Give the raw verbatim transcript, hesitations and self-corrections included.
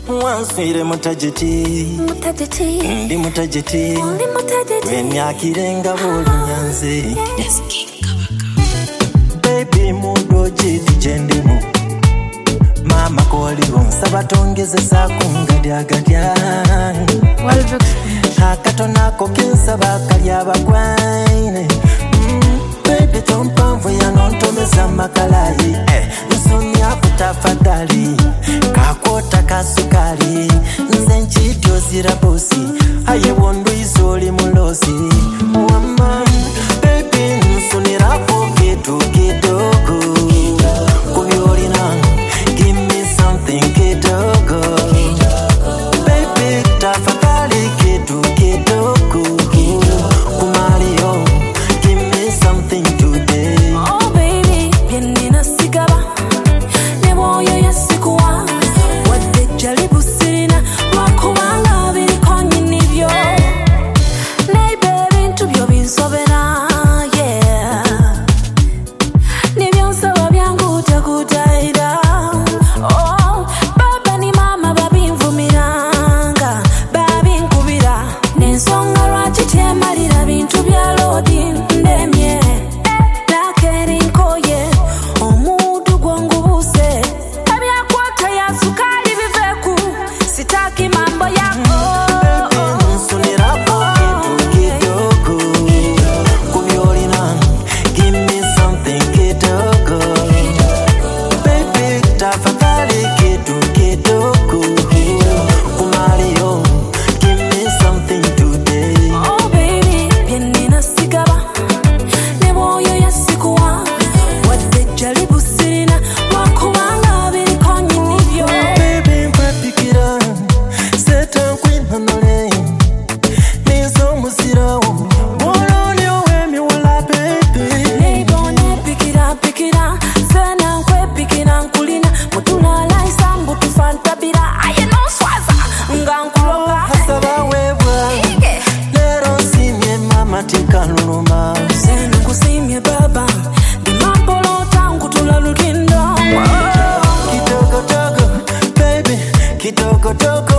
Wanswire mutajeti Mutajeti Ndi mutajeti Ndi mutajeti Wenyakirenga buli nyanze Baby mudo jeti jendemu Mama koliwo nsaba tongeze sakungadya gadya Akatonako kinsaba kalya bagwaine Baby tompanvu yanontomeza makalayi Nsomya kutafadhali Kakota kasukali Nze nchityo zirabosi Aye wondu izoli mulosi Wama Baby nsunirapo kitu kidogo Kubiolina Give me something kidogo Baby tafadhali kitu kidogo Kumalio Give me something today Oh baby Bienina sigaba Neboyo yesikuwa Wade jalibu sirina Wakubanga biri konyi nibyo Nay baby ntubyo binsobera Yeah Nibyo nsaba byangu tekutaira Oh baba ni mama babinvumiranga Babinkubira Nensonga lwaki temalira bintu bya lodi ndemye Nakeri nkoye omudu gwongubuse Ebyakwata ya sukali biveku Sitaki mambo yako Nsunirapo kitu kidogo Kubiolina Give me something kidogo Baby tafadhali kitu kidogo Kumalio Give me something today Oh baby Bienina sigaba Neboyo yesikuwa Wade jalibu sirina Wakubanga biri konyi nibyo Baby nkwepikira Seta nkwinanole Nizo musirawo Boloni owemi wala baby Neibone pikira pikira Sena nkwe pikira nkulina Mutula laisa mbutu fantabira Aye no swaza Nga nkuloka Hasaba webwa Lero nsimye mama tikaluluma Sena kusimye baba Di mapolo tangu tula lutindo Kitoko toko Baby Kitoko toko